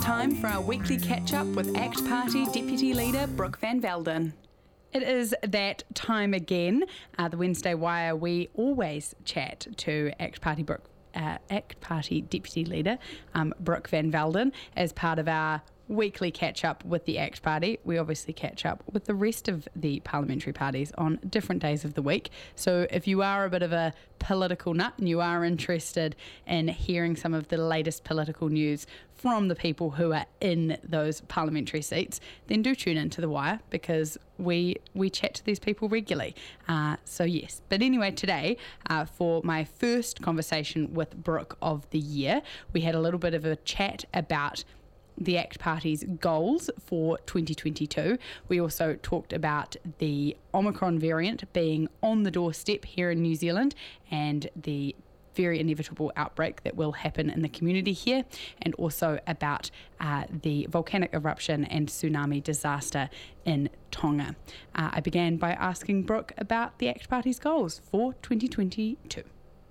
time for our weekly catch-up with ACT Party Deputy Leader Brooke Van Velden. It is that time again, the Wednesday Wire. We always chat to ACT Party Deputy Leader Brooke Van Velden as part of our weekly catch-up with the ACT Party. We obviously catch up with the rest of the parliamentary parties on different days of the week. So if you are a bit of a political nut and you are interested in hearing some of the latest political news from the people who are in those parliamentary seats, then do tune into The Wire, because we chat to these people regularly. So yes. But anyway, today, for my first conversation with Brooke of the year, we had a little bit of a chat about the ACT Party's goals for 2022. We also talked about the Omicron variant being on the doorstep here in New Zealand and the very inevitable outbreak that will happen in the community here, and also about the volcanic eruption and tsunami disaster in Tonga. I began by asking Brooke about the ACT Party's goals for 2022.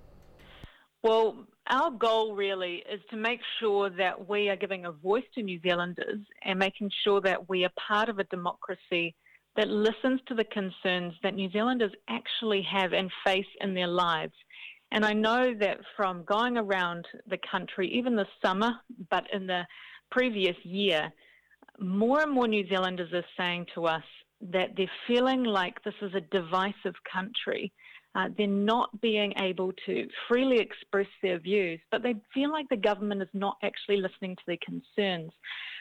Well, our goal really is to make sure that we are giving a voice to New Zealanders and making sure that we are part of a democracy that listens to the concerns that New Zealanders actually have and face in their lives. And I know that from going around the country, even this summer, but in the previous year, more and more New Zealanders are saying to us that they're feeling like this is a divisive country. They're not being able to freely express their views, but they feel like the government is not actually listening to their concerns.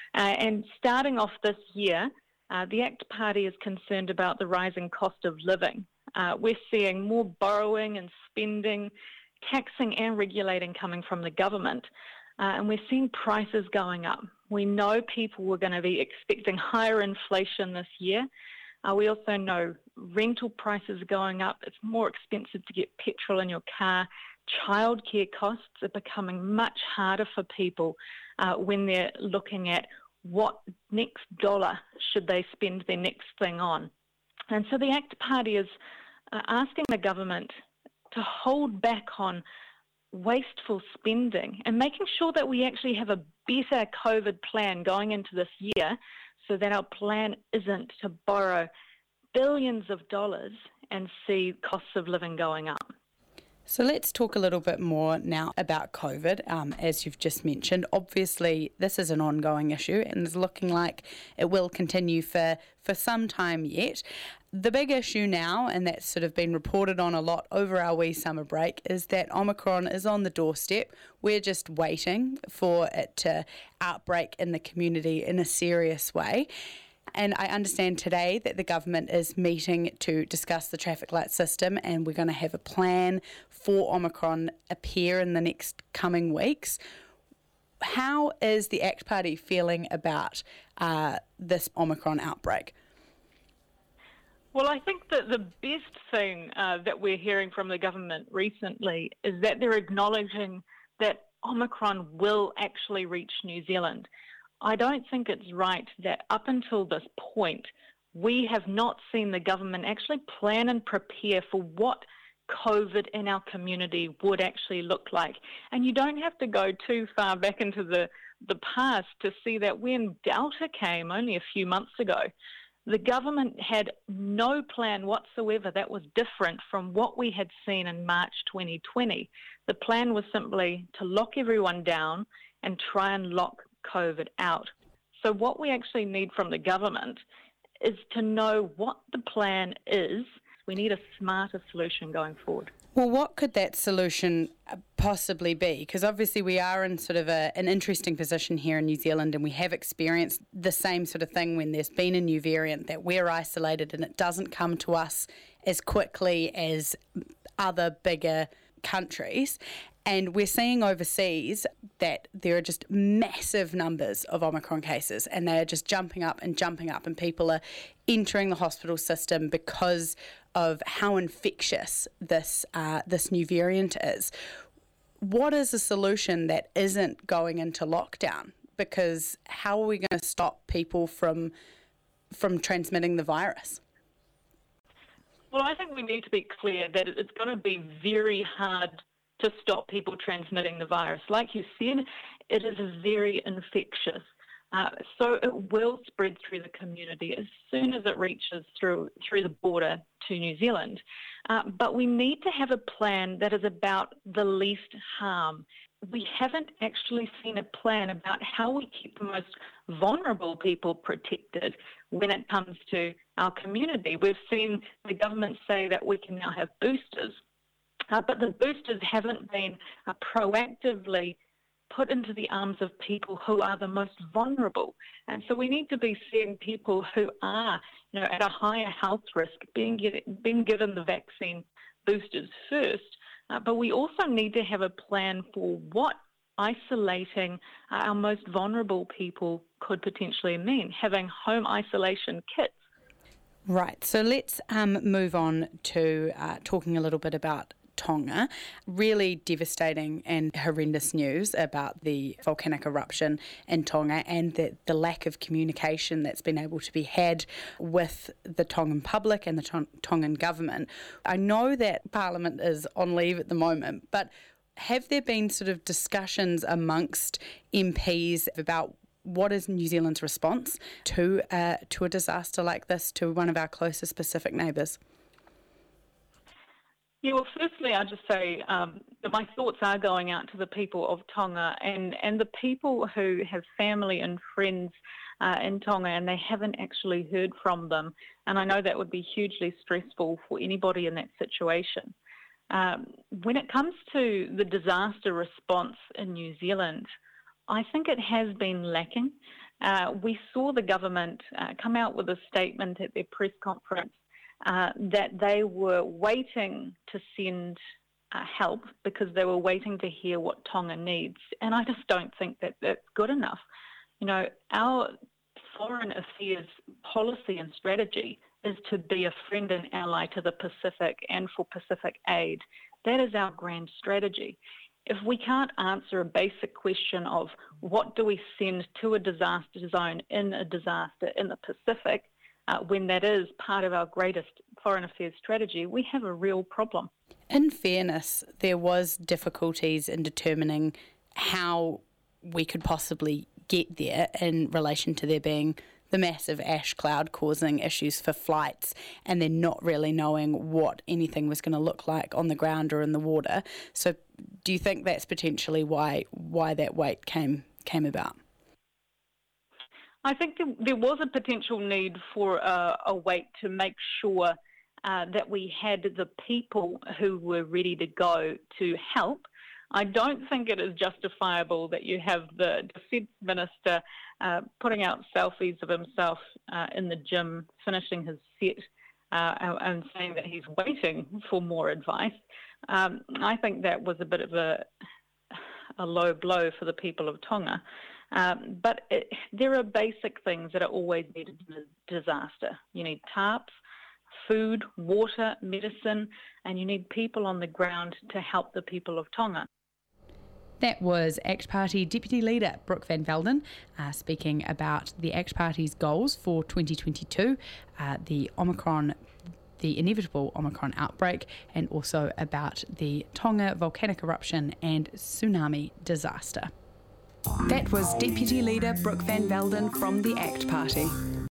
And starting off this year, the ACT Party is concerned about the rising cost of living. We're seeing more borrowing and spending, taxing and regulating coming from the government, and we're seeing prices going up. We know people were going to be expecting higher inflation this year. We also know rental prices are going up. It's more expensive to get petrol in your car. Childcare costs are becoming much harder for people when they're looking at what next dollar should they spend their next thing on. And so the ACT Party is asking the government to hold back on wasteful spending and making sure that we actually have a better COVID plan going into this year, so that our plan isn't to borrow billions of dollars and see costs of living going up. So let's talk a little bit more now about COVID. As you've just mentioned, obviously this is an ongoing issue and it's looking like it will continue for some time yet. The big issue now, and that's sort of been reported on a lot over our wee summer break, is that Omicron is on the doorstep. We're just waiting for it to outbreak in the community in a serious way. And I understand today that the government is meeting to discuss the traffic light system, and we're going to have a plan for Omicron appear in the next coming weeks. How is the ACT Party feeling about this Omicron outbreak? Well, I think that the best thing that we're hearing from the government recently is that they're acknowledging that Omicron will actually reach New Zealand. I don't think it's right that up until this point, we have not seen the government actually plan and prepare for what COVID in our community would actually look like. And you don't have to go too far back into the past to see that when Delta came only a few months ago, the government had no plan whatsoever that was different from what we had seen in March 2020. The plan was simply to lock everyone down and try and lock COVID out. So what we actually need from the government is to know what the plan is. We need a smarter solution going forward. Well, what could that solution possibly be? Because obviously we are in sort of an interesting position here in New Zealand, and we have experienced the same sort of thing when there's been a new variant, that we're isolated and it doesn't come to us as quickly as other bigger countries. And we're seeing overseas that there are just massive numbers of Omicron cases, and they are just jumping up, and people are entering the hospital system because of how infectious this new variant is. What is a solution that isn't going into lockdown? Because how are we going to stop people from transmitting the virus? Well, I think we need to be clear that it's going to be very hard to stop people transmitting the virus. Like you said, it is very infectious. So it will spread through the community as soon as it reaches through the border to New Zealand. But we need to have a plan that is about the least harm. We haven't actually seen a plan about how we keep the most vulnerable people protected when it comes to our community. We've seen the government say that we can now have boosters, but the boosters haven't been proactively put into the arms of people who are the most vulnerable. And so we need to be seeing people who are, at a higher health risk being given the vaccine boosters first. But we also need to have a plan for what isolating our most vulnerable people could potentially mean, having home isolation kits. Right, so let's move on to talking a little bit about Tonga. Really devastating and horrendous news about the volcanic eruption in Tonga and the lack of communication that's been able to be had with the Tongan public and the Tongan government. I know that Parliament is on leave at the moment, but have there been sort of discussions amongst MPs about what is New Zealand's response to a disaster like this to one of our closest Pacific neighbours? Yeah, well, firstly, I'll just say that my thoughts are going out to the people of Tonga and the people who have family and friends in Tonga and they haven't actually heard from them. And I know that would be hugely stressful for anybody in that situation. When it comes to the disaster response in New Zealand, I think it has been lacking. We saw the government come out with a statement at their press conference that they were waiting to send help because they were waiting to hear what Tonga needs. And I just don't think that that's good enough. Our foreign affairs policy and strategy is to be a friend and ally to the Pacific and for Pacific aid. That is our grand strategy. If we can't answer a basic question of what do we send to a disaster zone in a disaster in the Pacific, when that is part of our greatest foreign affairs strategy, we have a real problem. In fairness, there was difficulties in determining how we could possibly get there in relation to there being the massive ash cloud causing issues for flights and then not really knowing what anything was going to look like on the ground or in the water. So do you think that's potentially why that wait came about? I think there was a potential need for a wait to make sure that we had the people who were ready to go to help. I don't think it is justifiable that you have the Defence Minister putting out selfies of himself in the gym, finishing his set, and saying that he's waiting for more advice. I think that was a bit of a low blow for the people of Tonga. But there are basic things that are always needed in a disaster. You need tarps, food, water, medicine, and you need people on the ground to help the people of Tonga. That was ACT Party Deputy Leader Brooke Van Velden speaking about the ACT Party's goals for 2022, the inevitable Omicron outbreak, and also about the Tonga volcanic eruption and tsunami disaster. That was Deputy Leader Brooke Van Velden from the ACT Party.